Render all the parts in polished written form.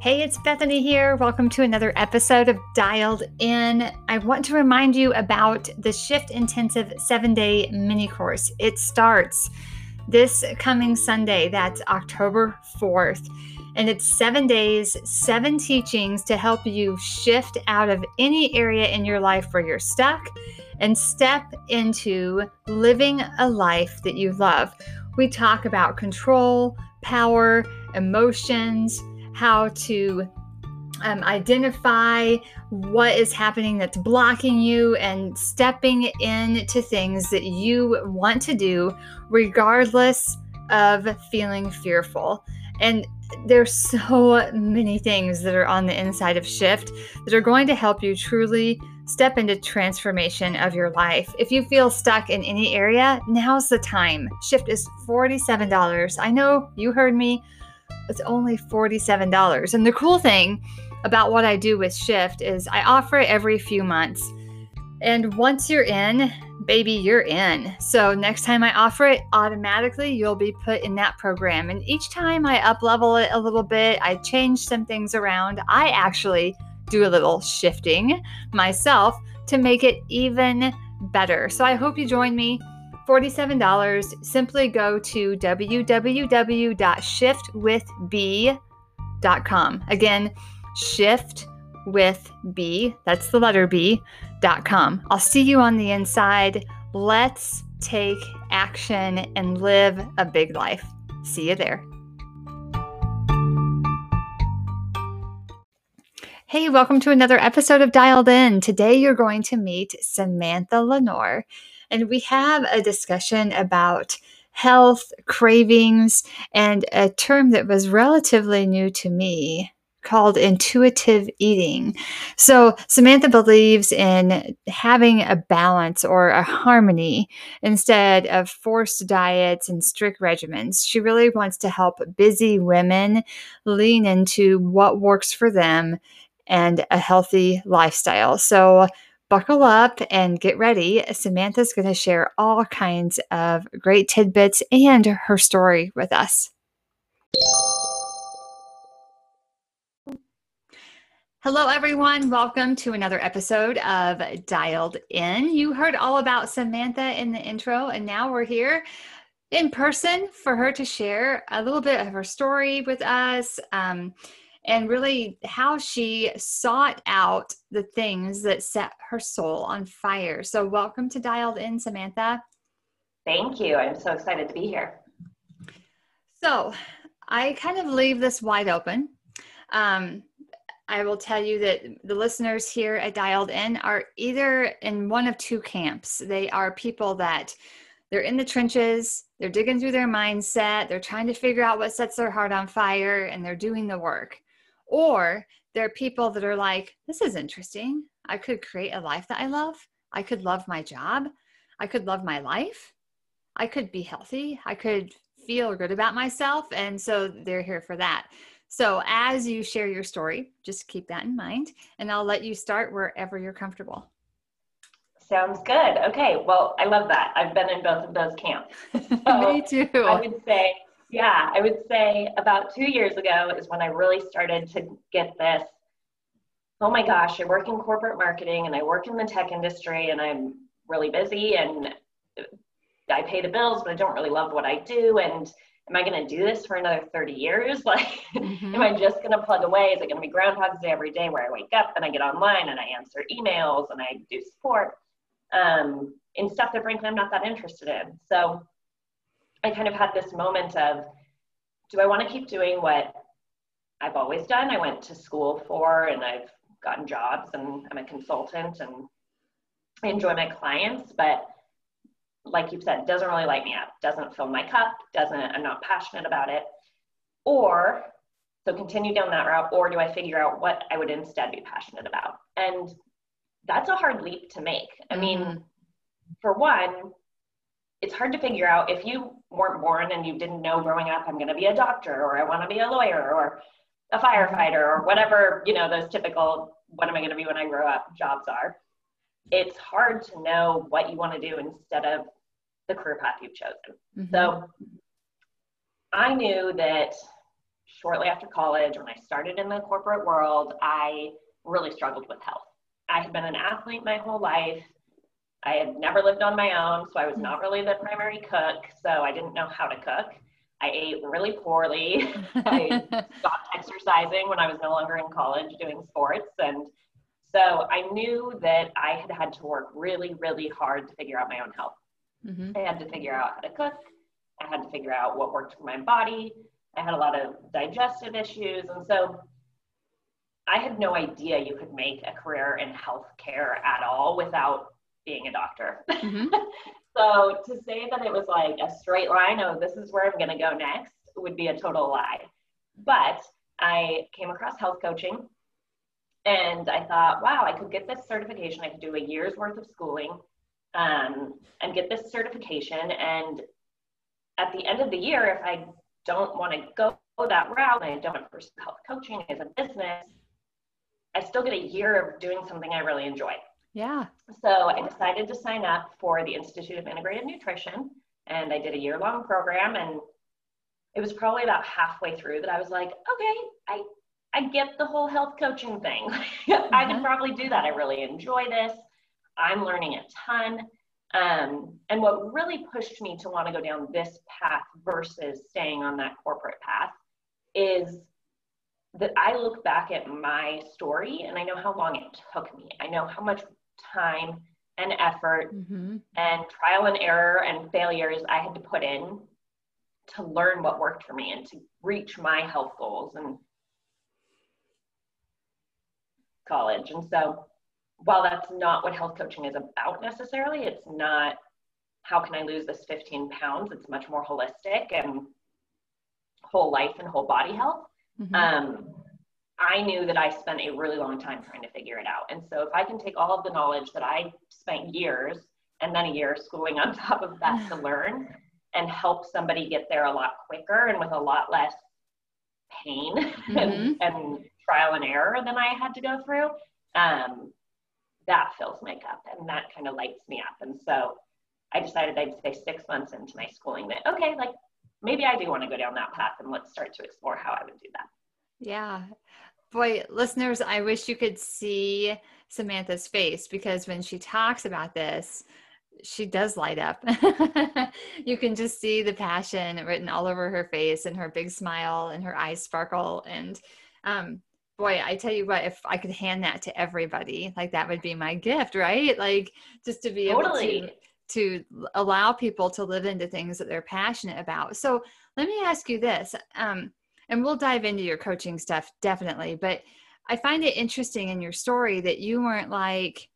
Hey, it's Bethany here. Welcome to another episode of Dialed In. I want to remind you about the Shift Intensive 7-day mini course. It starts this coming Sunday. That's October 4th. And it's 7 days, 7 teachings to help you shift out of any area in your life where you're stuck and step into living a life that you love. We talk about control, power, emotions, how to identify what is happening that's blocking you and stepping into things that you want to do regardless of feeling fearful. And there's so many things that are on the inside of Shift that are going to help you truly step into transformation of your life. If you feel stuck in any area, now's the time. Shift is $47. I know you heard me. It's only $47. And the cool thing about what I do with Shift is I offer it every few months. And once you're in, baby, you're in. So next time I offer it, automatically you'll be put in that program. And each time I up-level it a little bit, I change some things around. I actually do a little shifting myself to make it even better. So I hope you join me. $47. Simply go to www.shiftwithb.com. Again, shiftwithb, that's the letter B.com. I'll see you on the inside. Let's take action and live a big life. See you there. Hey, welcome to another episode of Dialed In. Today you're going to meet Samantha Lenore, and we have a discussion about health, cravings, and a term that was relatively new to me called intuitive eating. So Samantha believes in having a balance or a harmony instead of forced diets and strict regimens. She really wants to help busy women lean into what works for them and a healthy lifestyle. So buckle up and get ready. Samantha's going to share all kinds of great tidbits and her story with us. Hello, everyone. Welcome to another episode of Dialed In. You heard all about Samantha in the intro, and now we're here in person for her to share a little bit of her story with us. And really how she sought out the things that set her soul on fire. So welcome to Dialed In, Samantha. Thank you. I'm so excited to be here. So I kind of leave this wide open. I will tell you that the listeners here at Dialed In are either in one of two camps. They are people that they're in the trenches, they're digging through their mindset, they're trying to figure out what sets their heart on fire, and they're doing the work. Or there are people that are like, this is interesting. I could create a life that I love. I could love my job. I could love my life. I could be healthy. I could feel good about myself. And so they're here for that. So as you share your story, just keep that in mind, and I'll let you start wherever you're comfortable. Sounds good. Okay. Well, I love that. I've been in both of those camps. So Me too. I would say about 2 years ago is when I really started to get this, oh my gosh, I work in corporate marketing and I work in the tech industry and I'm really busy and I pay the bills, but I don't really love what I do. And am I going to do this for another 30 years? Like, am I just going to plug away? Is it going to be Groundhog's Day every day where I wake up and I get online and I answer emails and I do support in stuff that frankly I'm not that interested in? So I kind of had this moment of, do I want to keep doing what I've always done? I went to school for, and I've gotten jobs, and I'm a consultant, and I enjoy my clients, but like you've said, doesn't really light me up, doesn't fill my cup, I'm not passionate about it. Or, so continue down that route, or do I figure out what I would instead be passionate about? And that's a hard leap to make. I mean, for one, it's hard to figure out if you weren't born and you didn't know growing up, I'm going to be a doctor, or I want to be a lawyer, or a firefighter, or whatever, those typical, what am I going to be when I grow up jobs are. It's hard to know what you want to do instead of the career path you've chosen. So I knew that shortly after college, when I started in the corporate world, I really struggled with health. I had been an athlete my whole life. I had never lived on my own, so I was not really the primary cook, so I didn't know how to cook. I ate really poorly. I stopped exercising when I was no longer in college doing sports. And so I knew that I had had to work really, really hard to figure out my own health. I had to figure out how to cook. I had to figure out what worked for my body. I had a lot of digestive issues. And so I had no idea you could make a career in healthcare at all without being a doctor. So to say that it was like a straight line, oh, this is where I'm going to go next, would be a total lie. But I came across health coaching and I thought, wow, I could get this certification. I could do a year's worth of schooling and get this certification. And at the end of the year, if I don't want to go that route and I don't want to pursue health coaching as a business, I still get a year of doing something I really enjoy. Yeah. So I decided to sign up for the Institute of Integrative Nutrition, and I did a year-long program. And it was probably about halfway through that I was like, okay, I get the whole health coaching thing. I could probably do that. I really enjoy this. I'm learning a ton. And what really pushed me to want to go down this path versus staying on that corporate path is that I look back at my story and I know how long it took me. I know how much time and effort and trial and error and failures I had to put in to learn what worked for me and to reach my health goals and college. And so while that's not what health coaching is about necessarily, it's not how can I lose this 15 pounds? It's much more holistic and whole life and whole body health. I knew that I spent a really long time trying to figure it out. And so if I can take all of the knowledge that I spent years and then a year schooling on top of that to learn and help somebody get there a lot quicker and with a lot less pain and trial and error than I had to go through, that fills my cup and that kind of lights me up. And so I decided I'd say 6 months into my schooling that, okay, like maybe I do want to go down that path and let's start to explore how I would do that. Yeah. Boy, listeners, I wish you could see Samantha's face because when she talks about this, she does light up. You can just see the passion written all over her face and her big smile and her eyes sparkle. And boy, I tell you what, if I could hand that to everybody, like that would be my gift, right? Like just to be able to allow people to live into things that they're passionate about. So let me ask you this, and we'll dive into your coaching stuff definitely, but I find it interesting in your story that you weren't like,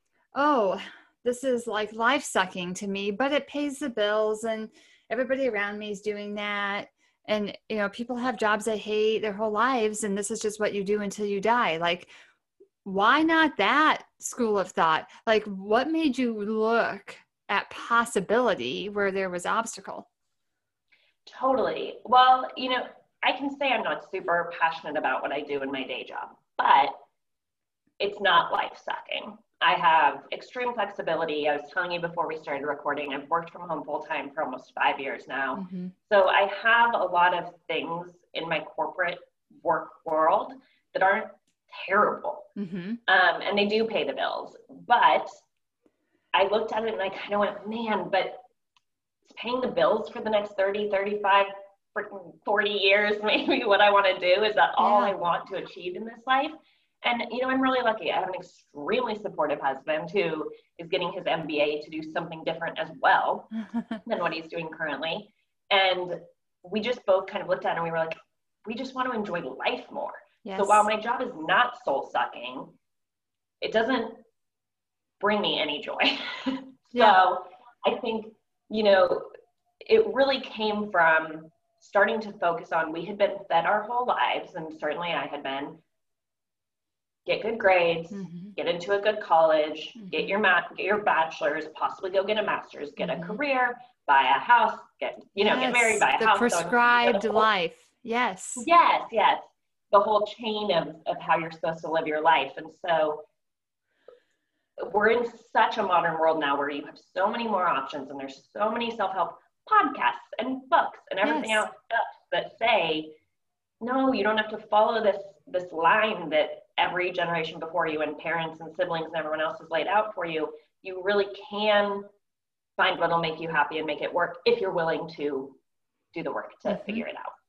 oh, this is like life sucking to me, but it pays the bills and everybody around me is doing that. And, you know, people have jobs they hate their whole lives and this is just what you do until you die. Like, why not that school of thought? Like, what made you look at possibility where there was obstacle? Totally. Well, you know, I can say I'm not super passionate about what I do in my day job, but it's not life sucking. I have extreme flexibility. I was telling you before we started recording, I've worked from home full time for almost 5 years now. So I have a lot of things in my corporate work world that aren't terrible. And they do pay the bills. But I looked at it and I kind of went, man, but it's paying the bills for the next 30, 35, 40 years, maybe what I want to do. Is that all I want to achieve in this life? And, you know, I'm really lucky. I have an extremely supportive husband who is getting his MBA to do something different as well than what he's doing currently. And we just both kind of looked at it and we were like, we just want to enjoy life more. So while my job is not soul sucking, it doesn't bring me any joy. So I think, you know, it really came from starting to focus on, we had been fed our whole lives, and certainly I had been, get good grades, get into a good college, get your bachelor's, possibly go get a master's, get a career, buy a house, get married, buy a house. The prescribed life. Yes. The whole chain of how you're supposed to live your life. And so we're in such a modern world now where you have so many more options and there's so many self-help podcasts and books and everything else that say no, you don't have to follow this line that every generation before you and parents and siblings and everyone else has laid out for you. You really can find what'll make you happy and make it work if you're willing to do the work to figure it out.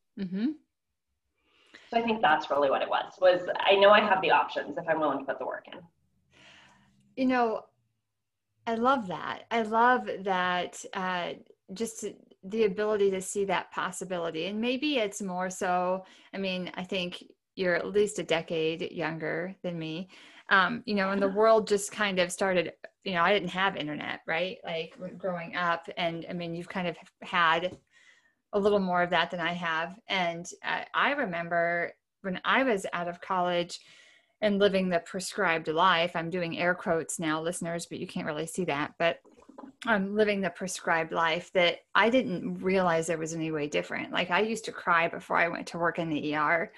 So I think that's really what it was I know I have the options if I'm willing to put the work in. You know, I love that. I love that, just the ability to see that possibility. And maybe it's more so, I mean, I think you're at least a decade younger than me. You know, and the world just kind of started, you know, I didn't have internet, right? Like growing up. And I mean, you've kind of had a little more of that than I have. And I remember when I was out of college and living the prescribed life, I'm doing air quotes now, listeners, but you can't really see that, but I'm living the prescribed life, that I didn't realize there was any way different. Like I used to cry before I went to work in the ER.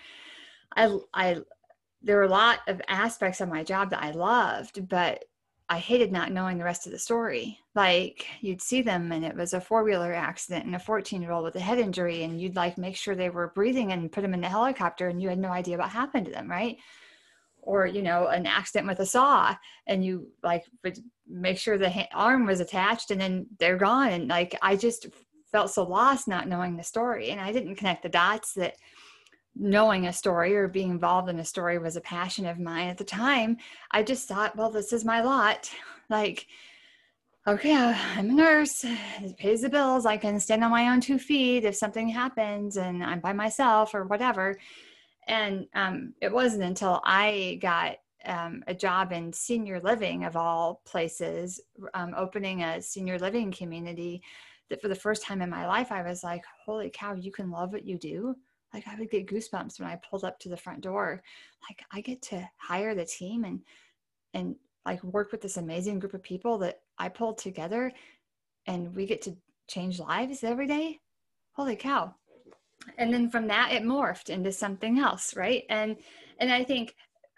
There were a lot of aspects of my job that I loved, but I hated not knowing the rest of the story. Like you'd see them and it was a 4-wheeler accident and a 14-year-old with a head injury, and you'd like make sure they were breathing and put them in the helicopter, and you had no idea what happened to them, right? Or, you know, an accident with a saw, and you like would make sure the arm was attached and then they're gone. And like, I just felt so lost not knowing the story. And I didn't connect the dots that knowing a story or being involved in a story was a passion of mine at the time. I just thought, well, this is my lot. Like, okay, I'm a nurse. It pays the bills. I can stand on my own 2 feet if something happens and I'm by myself or whatever. And it wasn't until I got a job in senior living, of all places, opening a senior living community, that for the first time in my life, I was like, holy cow, you can love what you do. Like I would get goosebumps when I pulled up to the front door. Like I get to hire the team and like work with this amazing group of people that I pulled together, and we get to change lives every day. Holy cow. And then from that, it morphed into something else, right? And I think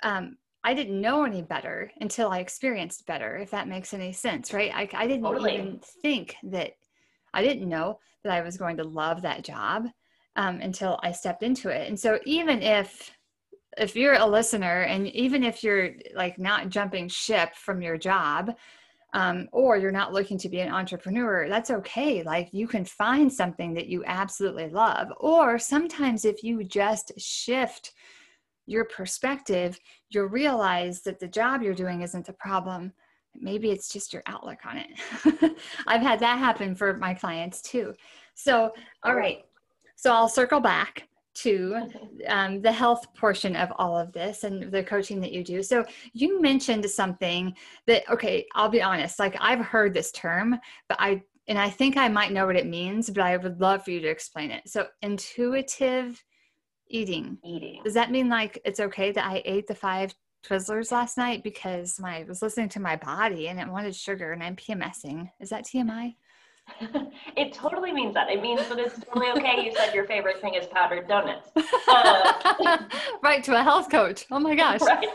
I didn't know any better until I experienced better, if that makes any sense, right? I didn't even think that, I didn't know that I was going to love that job until I stepped into it. And so even if you're a listener, and even if you're like not jumping ship from your job, or you're not looking to be an entrepreneur, that's okay. Like you can find something that you absolutely love. Or sometimes if you just shift your perspective, you'll realize that the job you're doing isn't the problem. Maybe it's just your outlook on it. I've had that happen for my clients too. So, all right. So I'll circle back to the health portion of all of this and the coaching that you do. So you mentioned something that, okay, I'll be honest, like I've heard this term, but I think I might know what it means, but I would love for you to explain it. So intuitive eating. Does that mean like it's okay that I ate the 5 Twizzlers last night because I was listening to my body and it wanted sugar and I'm PMSing? Is that TMI? It totally means that. It means that it's totally okay. You said your favorite thing is powdered donuts. Right, to a health coach. Oh my gosh. Right.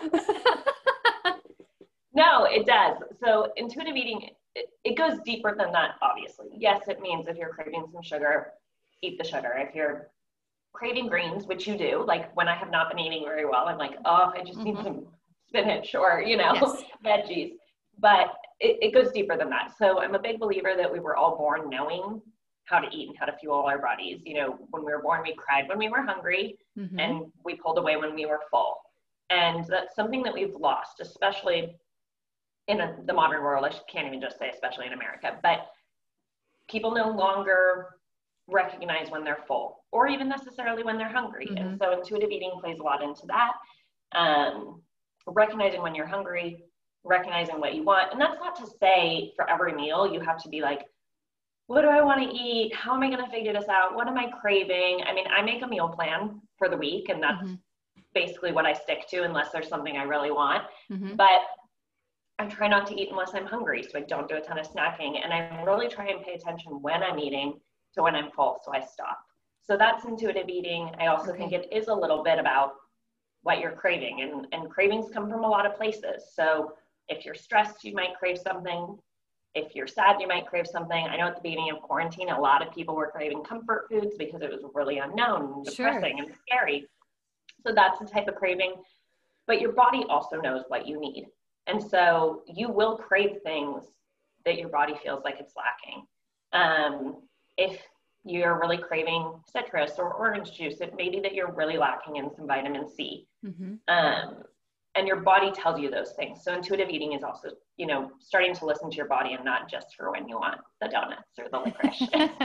No, it does. So intuitive eating, it goes deeper than that, obviously. Yes, it means if you're craving some sugar, eat the sugar. If you're craving greens, which you do, like when I have not been eating very well, I'm like, oh, I just need some spinach or, yes, veggies. But it goes deeper than that. So I'm a big believer that we were all born knowing how to eat and how to fuel our bodies. You know, when we were born, we cried when we were hungry and we pulled away when we were full. And that's something that we've lost, especially in the modern world. I can't even just say especially in America, but people no longer recognize when they're full or even necessarily when they're hungry. And so intuitive eating plays a lot into that. Recognizing when you're hungry, recognizing what you want. And that's not to say for every meal you have to be like, what do I want to eat? How am I going to figure this out? What am I craving? I mean, I make a meal plan for the week, and that's basically what I stick to unless there's something I really want. But I try not to eat unless I'm hungry, so I don't do a ton of snacking. And I really try and pay attention when I'm eating to when I'm full, so I stop. So that's intuitive eating. I also think it is a little bit about what you're craving, and cravings come from a lot of places. So if you're stressed, you might crave something. If you're sad, you might crave something. I know at the beginning of quarantine, a lot of people were craving comfort foods because it was really unknown and depressing and scary. So that's the type of craving. But your body also knows what you need. And so you will crave things that your body feels like it's lacking. If you're really craving citrus or orange juice, it may be that you're really lacking in some vitamin C. And your body tells you those things. So intuitive eating is also, you know, starting to listen to your body and not just for when you want the donuts or the licorice.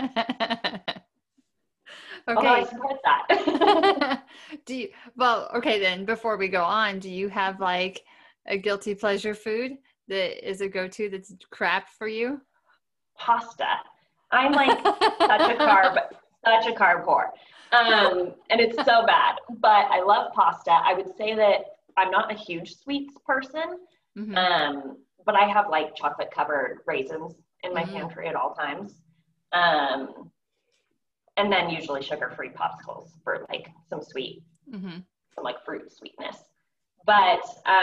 Okay. I support that. Okay, then before we go on, do you have like a guilty pleasure food that is a go-to that's crap for you? Pasta. I'm like such a carb whore. And it's so bad, but I love pasta. I would say that I'm not a huge sweets person, but I have like chocolate covered raisins in my pantry at all times. And then usually sugar-free popsicles for like some sweet, some like fruit sweetness. But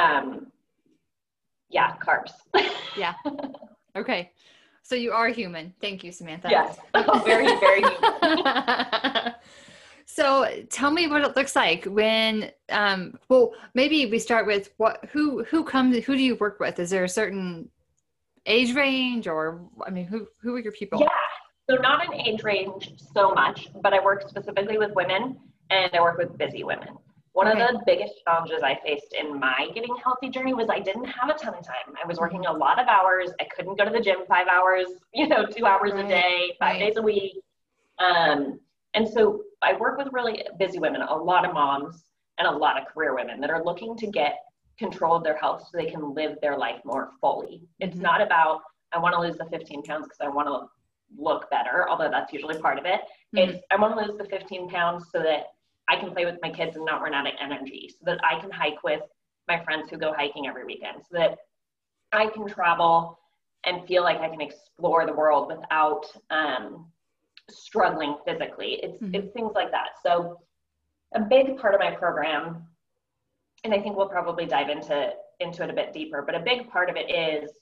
yeah, carbs. Yeah. Okay. So you are human. Thank you, Samantha. Yes. Very, very human. So tell me what it looks like when, well, maybe we start with who do you work with? Is there a certain age range or, I mean, who are your people? Yeah. So not an age range so much, but I work specifically with women and I work with busy women. One of the biggest challenges I faced in my getting healthy journey was I didn't have a ton of time. I was working a lot of hours. I couldn't go to the gym 5 hours, 2 hours a day, 5 days a week. And so I work with really busy women, a lot of moms and a lot of career women that are looking to get control of their health so they can live their life more fully. It's not about, I want to lose the 15 pounds because I want to look better, although that's usually part of it. It's, I want to lose the 15 pounds so that I can play with my kids and not run out of energy, so that I can hike with my friends who go hiking every weekend, so that I can travel and feel like I can explore the world without struggling physically. It's things like that. So a big part of my program, and I think we'll probably dive into it a bit deeper, but a big part of it is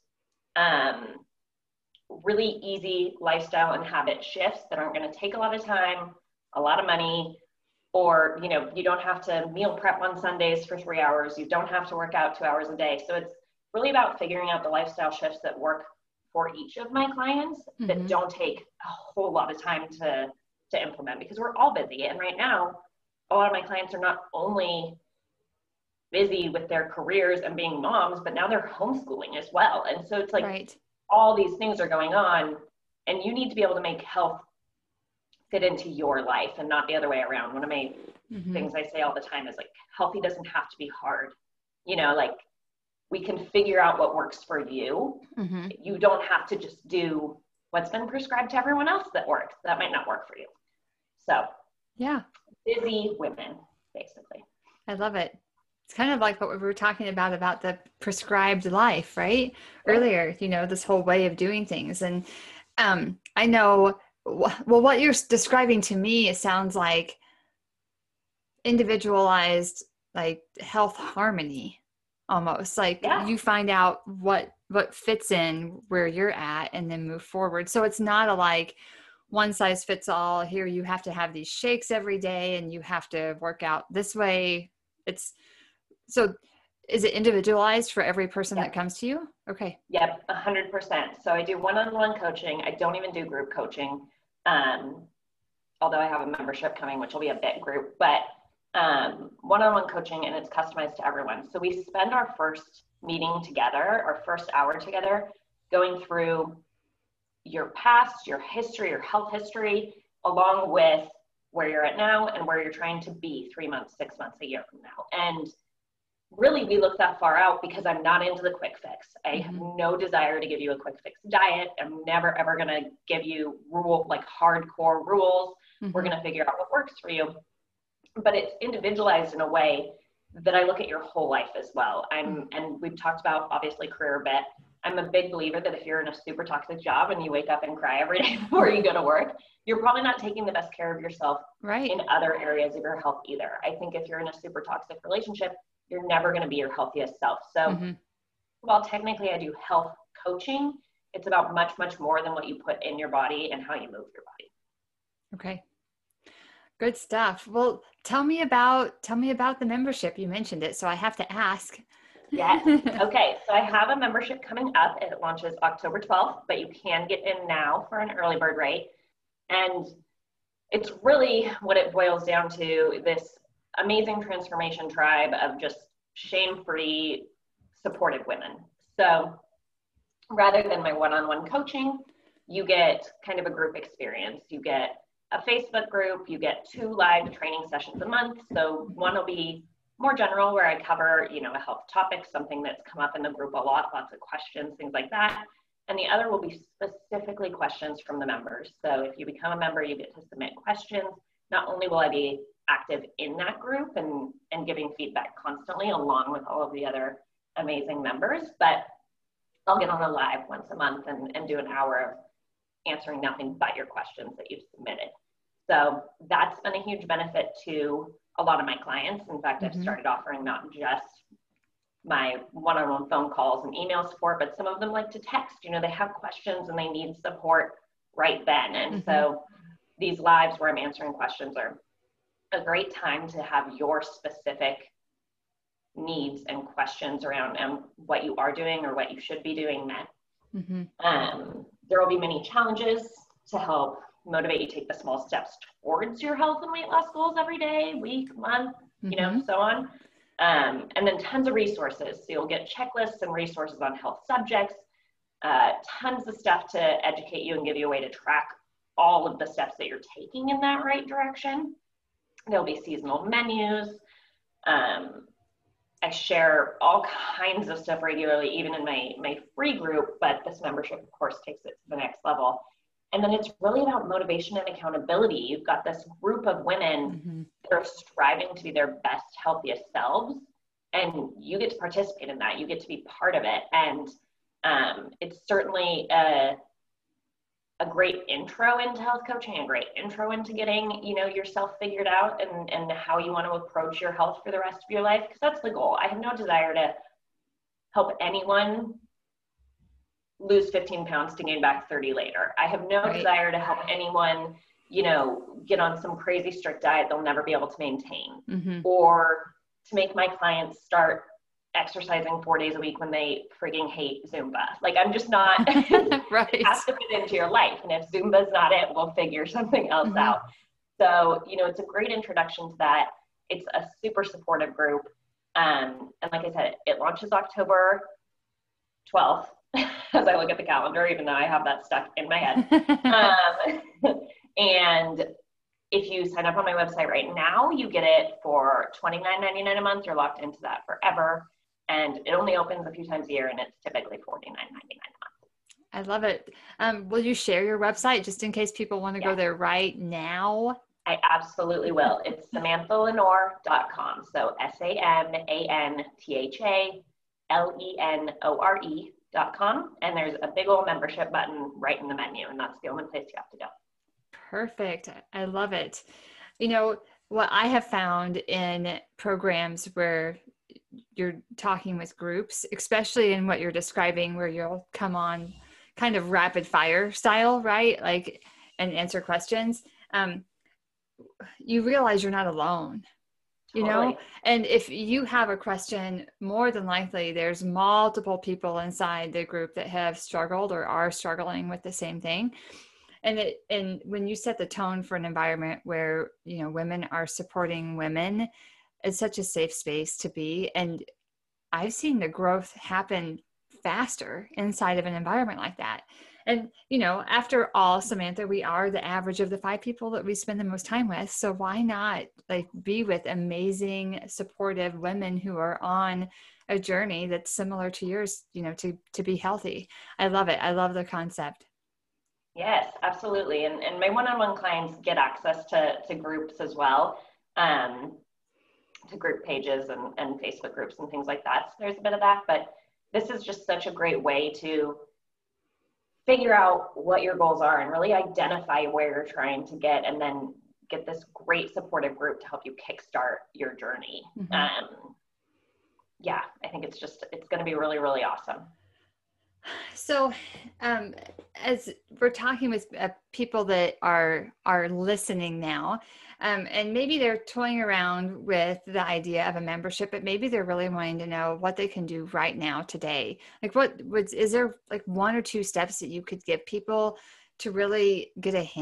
really easy lifestyle and habit shifts that aren't going to take a lot of time, a lot of money, or, you don't have to meal prep on Sundays for 3 hours. You don't have to work out 2 hours a day. So it's really about figuring out the lifestyle shifts that work for each of my clients that don't take a whole lot of time to implement, because we're all busy. And right now, a lot of my clients are not only busy with their careers and being moms, but now they're homeschooling as well. And so it's like all these things are going on, and you need to be able to make health fit into your life and not the other way around. One of my things I say all the time is like, healthy doesn't have to be hard. Like we can figure out what works for you. You don't have to just do what's been prescribed to everyone else that works. That might not work for you. So yeah, busy women, basically. I love it. It's kind of like what we were talking about the prescribed life, right? Earlier, this whole way of doing things. And I know, well, what you're describing to me, it sounds like individualized, like health harmony, almost like you find out what fits in where you're at and then move forward. So it's not a like one size fits all. Here you have to have these shakes every day and you have to work out this way. So is it individualized for every person that comes to you? Okay. Yep, 100%. So I do one-on-one coaching. I don't even do group coaching, although I have a membership coming, which will be a big group, but one-on-one coaching, and it's customized to everyone. So we spend our first meeting together, our first hour together, going through your past, your history, your health history, along with where you're at now and where you're trying to be 3 months, 6 months, a year from now. And really, we look that far out because I'm not into the quick fix. I have no desire to give you a quick fix diet. I'm never, ever going to give you hardcore rules. We're going to figure out what works for you. But it's individualized in a way that I look at your whole life as well. And we've talked about, obviously, career a bit. I'm a big believer that if you're in a super toxic job and you wake up and cry every day before you go to work, you're probably not taking the best care of yourself in other areas of your health either. I think if you're in a super toxic relationship, you're never going to be your healthiest self. So while technically I do health coaching, it's about much, much more than what you put in your body and how you move your body. Okay. Good stuff. Well, tell me about the membership. You mentioned it, so I have to ask. Yes. Okay. So I have a membership coming up. It launches October 12th, but you can get in now for an early bird rate. And it's really what it boils down to, this amazing transformation tribe of just shame-free, supportive women. So rather than my one-on-one coaching, you get kind of a group experience. You get a Facebook group, you get 2 live training sessions a month. So one will be more general, where I cover, a health topic, something that's come up in the group a lot, lots of questions, things like that. And the other will be specifically questions from the members. So if you become a member, you get to submit questions. Not only will I be active in that group and giving feedback constantly along with all of the other amazing members, but I'll get on a live once a month and do an hour of answering nothing but your questions that you've submitted. So that's been a huge benefit to a lot of my clients. In fact, I've started offering not just my one-on-one phone calls and email support, but some of them like to text. They have questions and they need support right then. And so these lives where I'm answering questions are a great time to have your specific needs and questions around what you are doing or what you should be doing met. There will be many challenges to help motivate you to take the small steps towards your health and weight loss goals every day, week, month, so on. And then tons of resources. So you'll get checklists and resources on health subjects, tons of stuff to educate you and give you a way to track all of the steps that you're taking in that right direction. There'll be seasonal menus. I share all kinds of stuff regularly, even in my free group, but this membership, of course, takes it to the next level. And then it's really about motivation and accountability. You've got this group of women that are striving to be their best, healthiest selves, and you get to participate in that. You get to be part of it. And it's certainly a great intro into health coaching, a great intro into getting, yourself figured out and how you want to approach your health for the rest of your life, because that's the goal. I have no desire to help anyone lose 15 pounds to gain back 30 later. I have no desire to help anyone, get on some crazy strict diet they'll never be able to maintain, or to make my clients start exercising 4 days a week when they frigging hate Zumba. Like, I'm just not, it has to fit into your life. And if Zumba's not it, we'll figure something else out. So, it's a great introduction to that. It's a super supportive group. And like I said, it launches October 12th. As I look at the calendar, even though I have that stuck in my head. And if you sign up on my website right now, you get it for $29.99 a month. You're locked into that forever. And it only opens a few times a year, and it's typically $49.99 a month. I love it. Will you share your website just in case people want to go there right now? I absolutely will. It's SamanthaLenore.com. So SamanthaLenore.com, and there's a big old membership button right in the menu, and that's the only place you have to go. Perfect. I love it. What I have found in programs where you're talking with groups, especially in what you're describing, where you'll come on kind of rapid fire style, right? Like, and answer questions. You realize you're not alone. And if you have a question, more than likely there's multiple people inside the group that have struggled or are struggling with the same thing. And when you set the tone for an environment where, women are supporting women, it's such a safe space to be. And I've seen the growth happen faster inside of an environment like that. And, after all, Samantha, we are the average of the 5 people that we spend the most time with. So why not be with amazing, supportive women who are on a journey that's similar to yours, to be healthy. I love it. I love the concept. Yes, absolutely. And my one-on-one clients get access to groups as well, to group pages and Facebook groups and things like that. So there's a bit of that, but this is just such a great way to figure out what your goals are and really identify where you're trying to get, and then get this great supportive group to help you kickstart your journey. I think it's going to be really, really awesome. So, um, as we're talking with people that are listening now, and maybe they're toying around with the idea of a membership, but maybe they're really wanting to know what they can do right now today. Like, is there like one or two steps that you could give people to really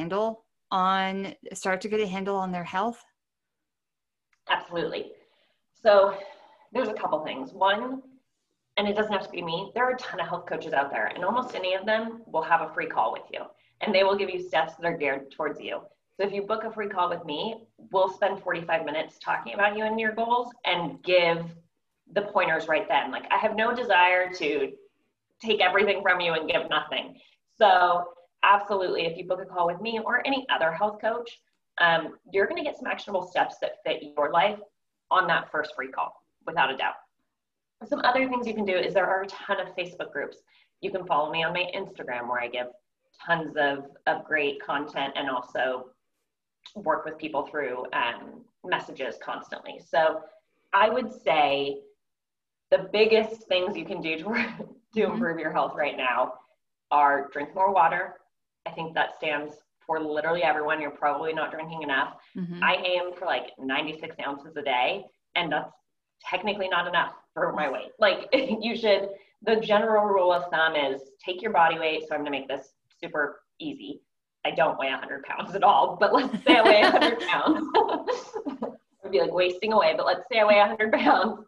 start to get a handle on their health? Absolutely. So there's a couple things. One, and it doesn't have to be me, there are a ton of health coaches out there, and almost any of them will have a free call with you, and they will give you steps that are geared towards you. So if you book a free call with me, we'll spend 45 minutes talking about you and your goals and give the pointers right then. Like, I have no desire to take everything from you and give nothing. So absolutely, if you book a call with me or any other health coach, you're going to get some actionable steps that fit your life on that first free call, without a doubt. Some other things you can do is there are a ton of Facebook groups. You can follow me on my Instagram, where I give tons of great content and also work with people through messages constantly. So I would say the biggest things you can do to improve your health right now are drink more water. I think that stands for literally everyone. You're probably not drinking enough. I aim for like 96 ounces a day, and that's technically not enough for my weight. Like, the general rule of thumb is take your body weight. So I'm going to make this super easy. I don't weigh 100 pounds at all, but let's say I weigh 100 pounds. I'd be like wasting away, but let's say I weigh 100 pounds.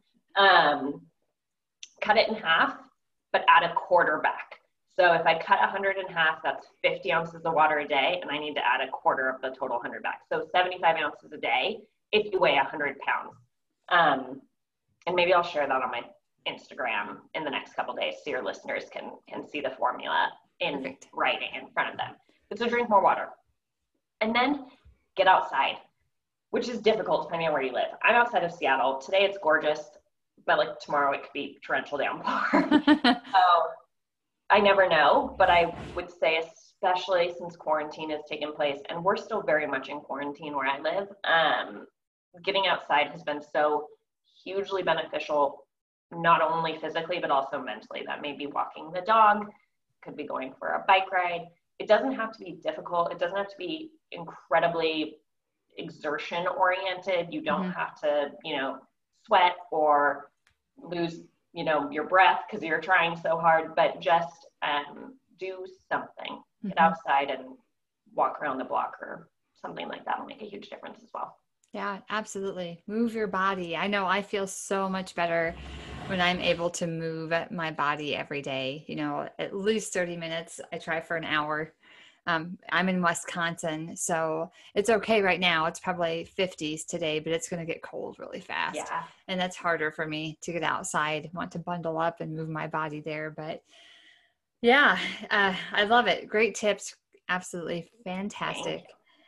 Cut it in half, but add a quarter back. So if I cut 100 in half, that's 50 ounces of water a day, and I need to add a quarter of the total 100 back. So 75 ounces a day if you weigh 100 pounds. And maybe I'll share that on my Instagram in the next couple of days so your listeners can see the formula in writing in front of them. But so drink more water. And then get outside, which is difficult depending on where you live. I'm outside of Seattle. Today it's gorgeous, but like tomorrow it could be torrential downpour. So I never know, but I would say, especially since quarantine has taken place, and we're still very much in quarantine where I live, getting outside has been so hugely beneficial, not only physically, but also mentally. That may be walking the dog, could be going for a bike ride. It doesn't have to be difficult. It doesn't have to be incredibly exertion oriented. You don't have to, sweat or lose, your breath because you're trying so hard, but just do something. Get outside and walk around the block or something like that will make a huge difference as well. Yeah, absolutely. Move your body. I know I feel so much better when I'm able to move my body every day, at least 30 minutes. I try for an hour. I'm in Wisconsin, so it's okay right now. It's probably 50s today, but it's going to get cold really fast. Yeah. And that's harder for me to get outside, want to bundle up and move my body there. But yeah, I love it. Great tips. Absolutely fantastic.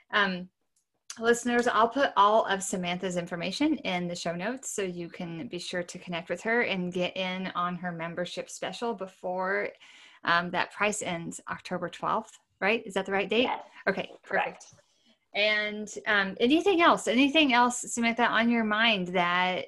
Listeners, I'll put all of Samantha's information in the show notes so you can be sure to connect with her and get in on her membership special before that price ends October 12th, right? Is that the right date? Yes. Okay, perfect. Correct. And anything else, Samantha, on your mind that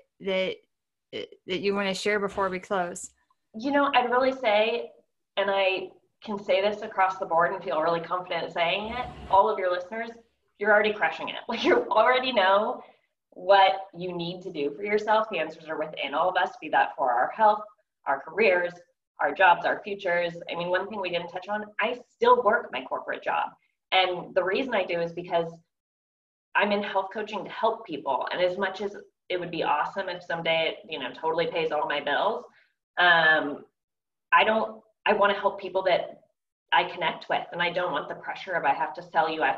you want to share before we close? I'd really say, and I can say this across the board and feel really confident saying it, all of your listeners, you're already crushing it. Like, you already know what you need to do for yourself. The answers are within all of us, be that for our health, our careers, our jobs, our futures. I mean, one thing we didn't touch on, I still work my corporate job. And the reason I do is because I'm in health coaching to help people. And as much as it would be awesome if someday it, totally pays all my bills, I want to help people that I connect with, and I don't want the pressure of I have to sell you,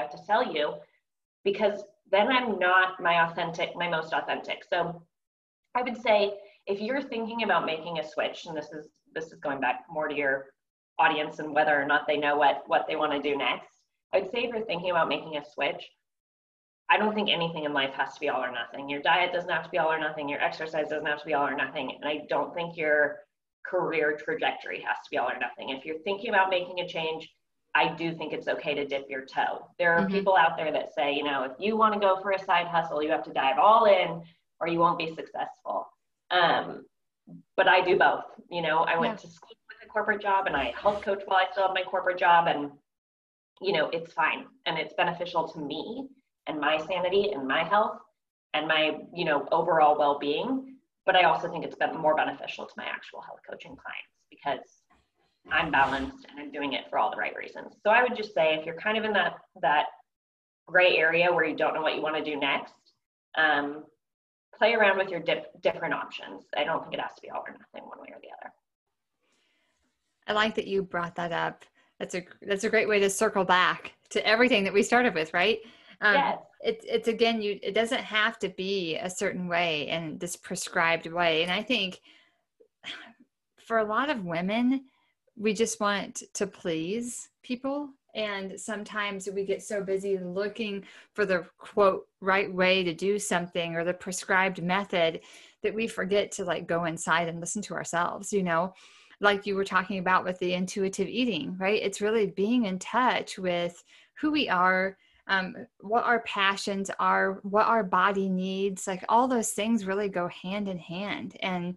because then I'm not my most authentic. So I would say, if you're thinking about making a switch, and this is going back more to your audience and whether or not they know what they want to do next, I'd say if you're thinking about making a switch, I don't think anything in life has to be all or nothing. Your diet doesn't have to be all or nothing. Your exercise doesn't have to be all or nothing. And I don't think your career trajectory has to be all or nothing. If you're thinking about making a change, I do think it's okay to dip your toe. There are people out there that say, if you want to go for a side hustle, you have to dive all in or you won't be successful. But I do both. I went to school with a corporate job and I health coach while I still have my corporate job, and it's fine and it's beneficial to me and my sanity and my health and my overall well-being. But I also think it's been more beneficial to my actual health coaching clients because I'm balanced and I'm doing it for all the right reasons. So I would just say, if you're kind of in that gray area where you don't know what you want to do next, play around with your different options. I don't think it has to be all or nothing one way or the other. I like that you brought that up. That's a great way to circle back to everything that we started with, right? Yes. It's again, it doesn't have to be a certain way and this prescribed way. And I think for a lot of women, we just want to please people. And sometimes we get so busy looking for the quote right way to do something or the prescribed method that we forget to like go inside and listen to ourselves, like you were talking about with the intuitive eating, right? It's really being in touch with who we are, what our passions are, what our body needs. Like all those things really go hand in hand. And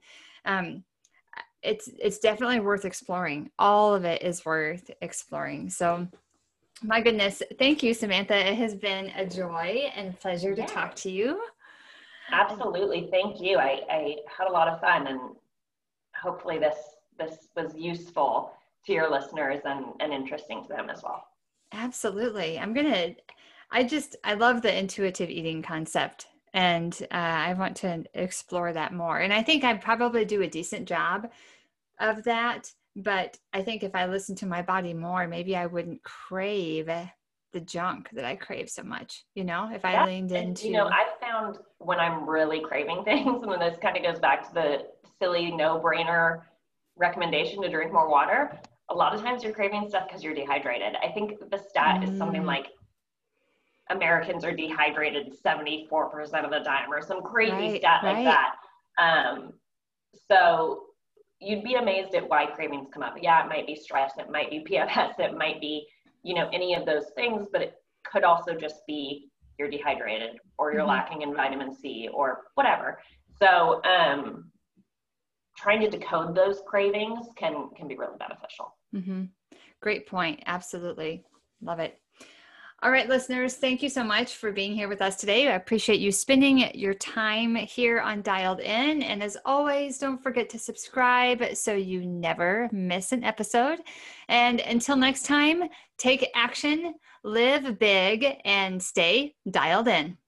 it's definitely worth exploring. All of it is worth exploring. So my goodness, thank you, Samantha. It has been a joy and pleasure to talk to you. Absolutely. Thank you. I had a lot of fun, and hopefully this was useful to your listeners and interesting to them as well. Absolutely. I love the intuitive eating concept, and I want to explore that more. And I think I'd probably do a decent job of that. But I think if I listened to my body more, maybe I wouldn't crave the junk that I crave so much, if I leaned into. I've found when I'm really craving things, and this kind of goes back to the silly no-brainer recommendation to drink more water. A lot of times you're craving stuff because you're dehydrated. I think the stat is something like Americans are dehydrated 74% of the time, or some crazy stat like that. So you'd be amazed at why cravings come up. Yeah, it might be stress, it might be PMS, it might be, any of those things, but it could also just be you're dehydrated or you're lacking in vitamin C or whatever. So trying to decode those cravings can be really beneficial. Great point. Absolutely. Love it. All right, listeners, thank you so much for being here with us today. I appreciate you spending your time here on Dialed In. And as always, don't forget to subscribe so you never miss an episode. And until next time, take action, live big, and stay dialed in.